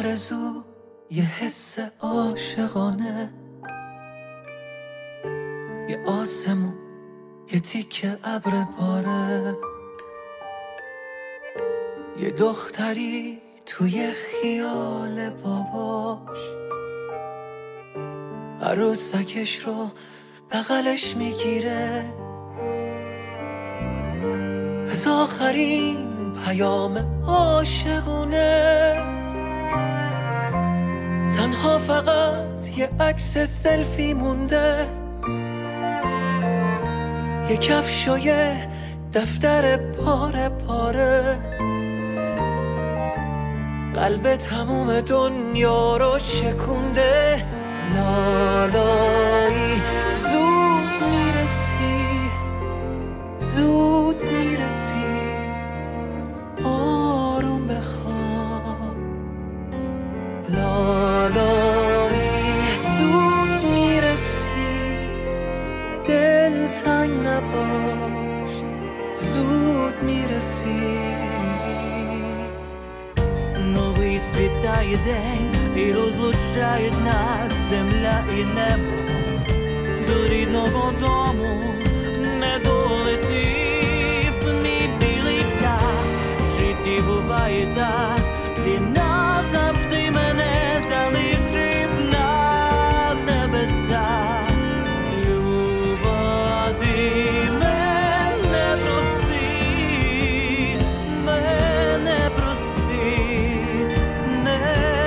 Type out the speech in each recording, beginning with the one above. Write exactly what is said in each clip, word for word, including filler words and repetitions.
آرزو یه حس عاشقانه، یه آسمون یه تیکه ابر باره، یه دختری توی خیال باباش عروسکش رو بغلش میگیره، از آخرین پیام عاشقونه تنها فقط یه عکس سلفی مونده، یه کفش و یه دفتر پاره پاره، قلب تموم دنیا رو شکونده. لالایی زود میرسی، زود میرسی، آروم بخواب. لالایی زود میرسی، دلتنگ نباش، زود میرسی. Новий світає день і розлучає нас земля і небо. До рідного дому не долетів мій білий птах. В житті буває так, і назавжди мене залишив на небесах. Люба, ти мене прости, мене прости, не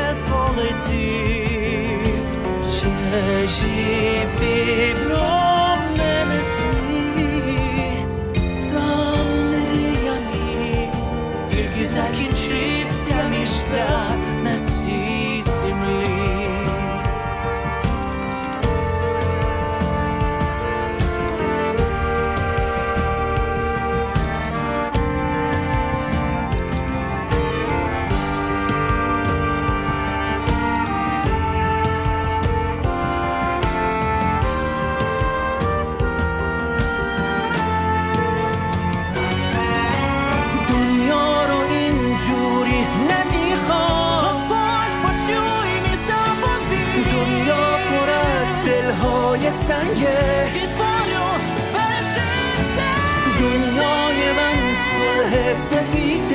полетів. Живи про мене сни, замріяні, Тільки закінчився мій шлях на цій землі. دنیا رو اینجوری نمیخوام، Господь, почуй мій заповіт. دنیا پر از دلهای سنگه، Від болю збережися. دنیای من صلح سفید